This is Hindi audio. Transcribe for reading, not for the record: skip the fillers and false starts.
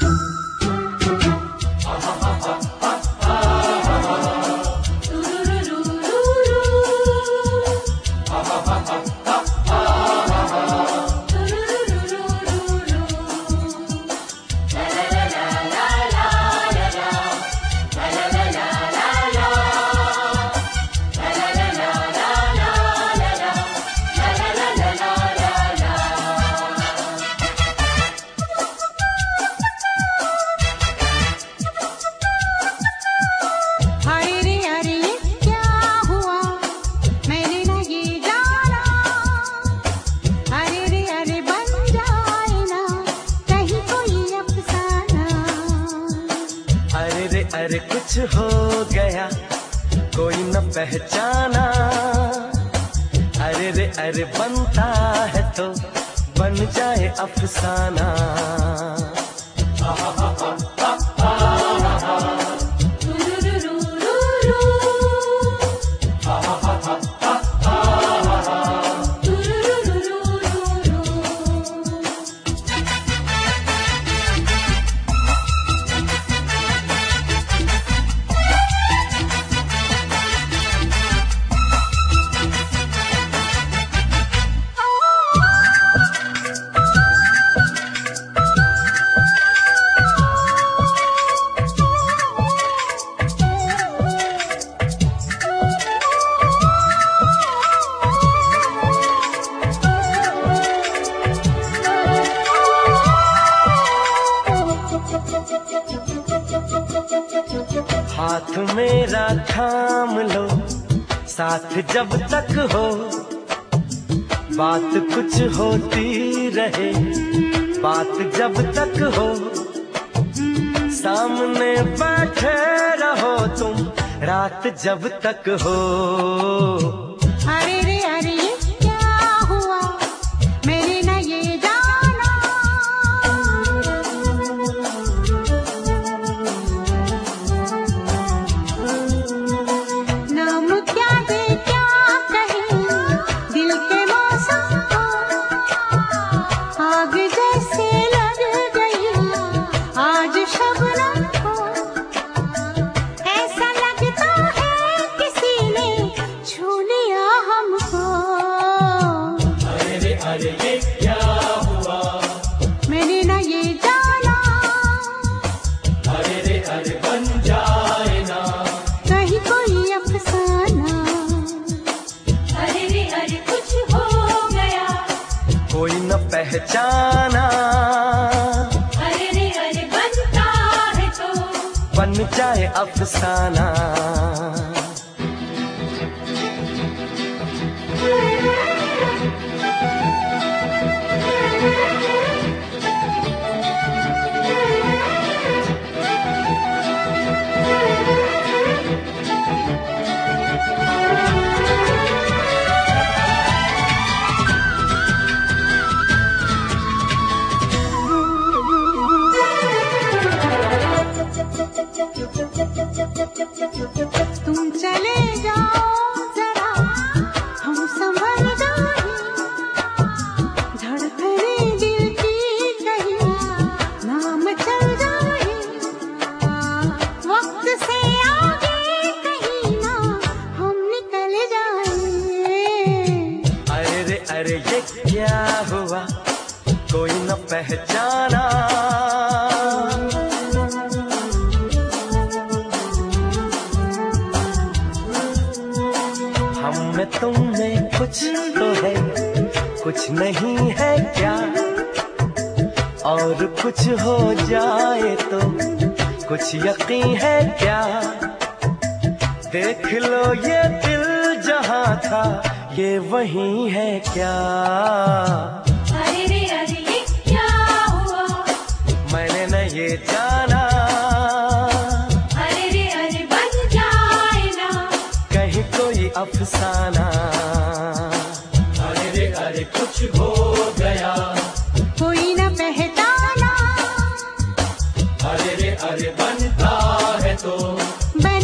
अरे कुछ हो गया कोई न पहचाना, अरे रे अरे बनता है तो बन जाए अफसाना। हाथ मेरा थाम लो साथ जब तक हो, बात कुछ होती रहे बात जब तक हो, सामने बैठे रहो तुम रात जब तक हो। अरे रे अरे ये क्या हुआ मैंने न ये जाना, नाम क्या दे क्या कहे दिल के मौसम को, आग जैसे लग गई आज शबनम को, ऐसा लगता है किसी ने छू लिया हमको। अरे ये क्या हुआ मैंने न ये जाना, अरे रे अरे बन जाए ना कहीं कोई अफसाना। अरे रे अरे कुछ हो गया कोई न पहचाना, अरे रे अरे बनता है तो बन जाए अफसाना। तुम चले जाओ जरा हम संभल जाए, धड़कने दिल की कहीं नाम चल जाए, वक्त से आगे कहीं ना हम निकल जाए। अरे रे अरे ये क्या हुआ कोई न पहचाना, हम में तुम में कुछ तो है कुछ नहीं है क्या, और कुछ हो जाए तो कुछ यकीन है क्या, देख लो ये दिल जहाँ था ये वही है क्या। अरे रे अरे ये क्या हुआ मैंने न ये जाना, अरे रे अरे बन जाए ना कहीं कोई अफसाना। अरे रे अरे कुछ हो गया कोई न पहचाना, अरे रे अरे बनता है तो बन